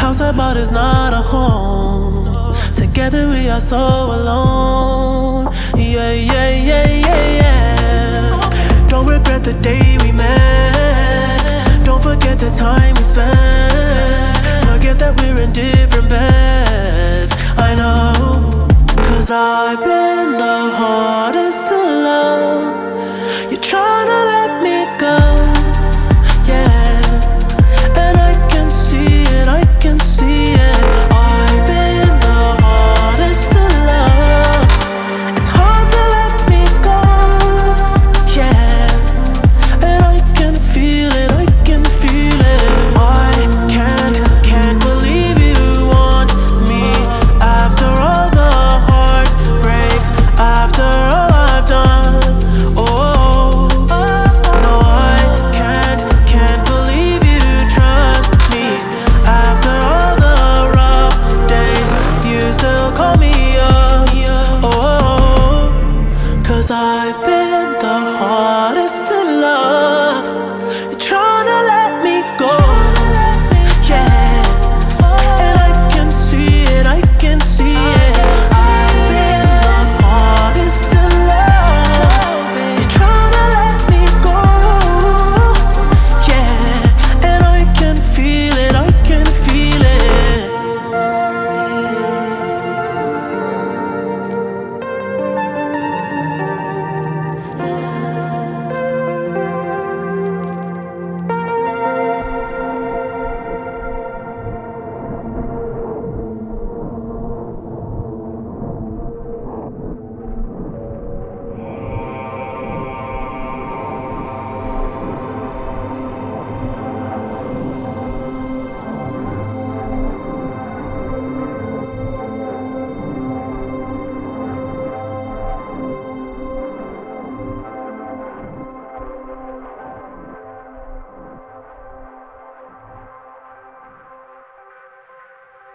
house I bought is not a home. Together we are so alone. Yeah, yeah, yeah, yeah, yeah. Don't regret the day we met. Don't forget the time we spent. Forget that we're in different beds. I know, 'cause I've been